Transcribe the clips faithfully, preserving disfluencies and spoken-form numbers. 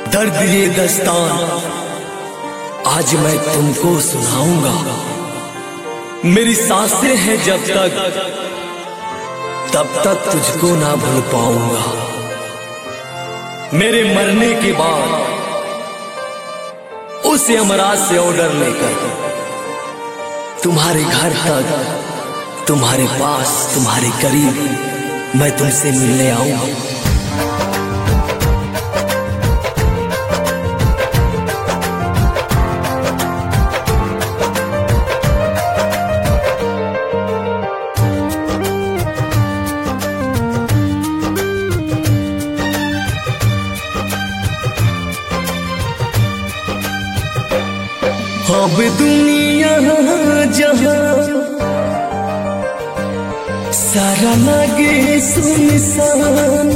दर्द ये दस्तान आज मैं तुमको सुनाऊंगा। मेरी सांसें हैं जब तक तब तक तुझको ना भूल पाऊंगा। मेरे मरने के बाद उस यमराज से ऑर्डर लेकर तुम्हारे घर तक, तुम्हारे पास, तुम्हारे करीब मैं तुमसे मिलने आऊंगा। अब दुनिया जहां सारा लागे सुनसान,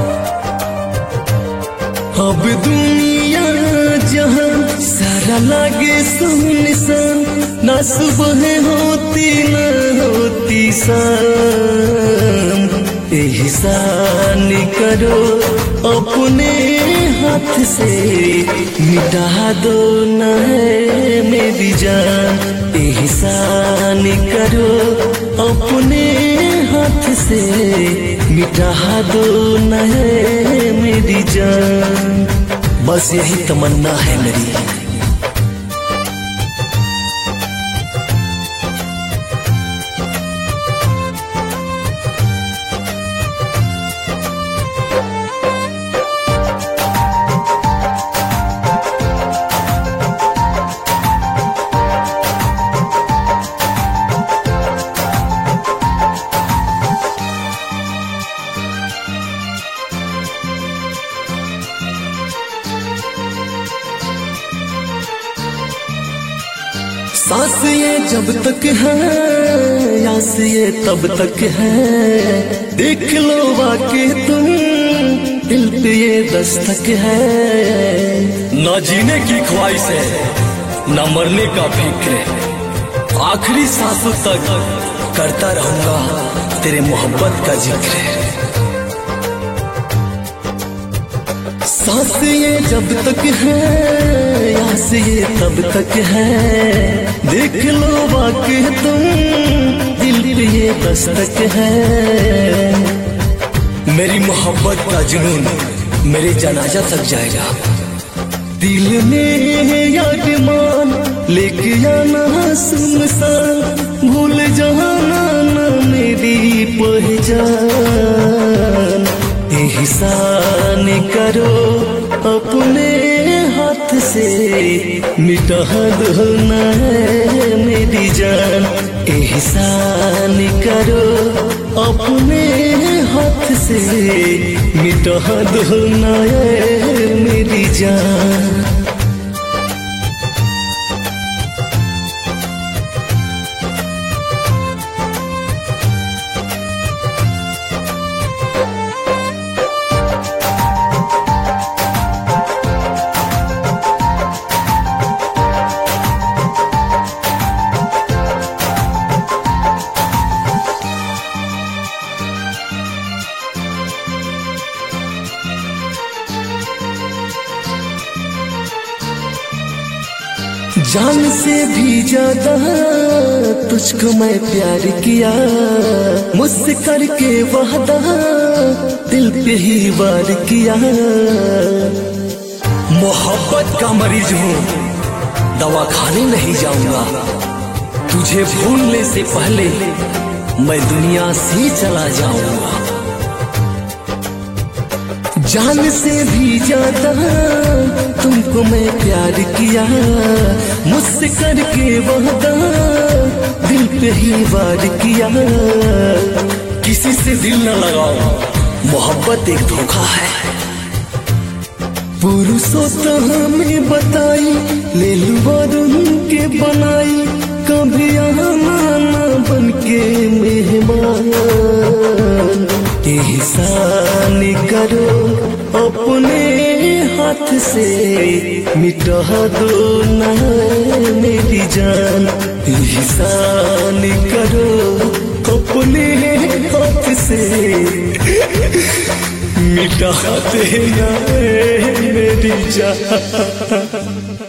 अब दुनिया जहां सारा लागे सुनसान, ना सुबह होती ना होती शाम। एहसान करो अपने हाथ से मिटा दो न है मेरी जान। एहसान करो अपने हाथ से मिटा दो न है मेरी जान। बस यही तमन्ना है मेरी। सांस ये जब तक है, आस ये तब तक है। देख लो वाकई तुम दिल पे ये दस्तक है। न जीने की ख्वाहिश है, न मरने का फिक्र। आखिरी सांसों तक करता रहूंगा तेरे मोहब्बत का जिक्र। सांस ये जब तक है, आस ये तब तक है। देख लो वाकई तुम दिल पे ये दस्तक है। मेरी मोहब्बत का जुनून मेरे जनाजा तक जाएगा। दिल में याद मान लेके आना सुनसान, भूल जाना ना मेरी पहचान। एहसान करो अपने हाथ से मिटा दो न है मेरी जान। एहसान करो अपने हाथ से मिटा दो न है मेरी जान। जान से भी ज्यादा तुझको मैं प्यार किया। मुझसे करके वादा दिल पे ही वार किया। मोहब्बत का मरीज हूँ, दवा खाने नहीं जाऊंगा। तुझे भूलने से पहले मैं दुनिया से चला जाऊंगा। जान से भी ज्यादा तुमको मैं प्यार किया। मुझसे करके वादा दिल पे ही वार किया। किसी से दिल न लगाओ, मोहब्बत एक धोखा है। पुरुषों तो हमें बताई, ले लुआ उनके बनाई। कभी आना ना बन के मेहमान। एहसान करो अपने हाथ से मिटा दो न मेरी जान। एहसान करो अपने हाथ से मिटा देना मेरी जा।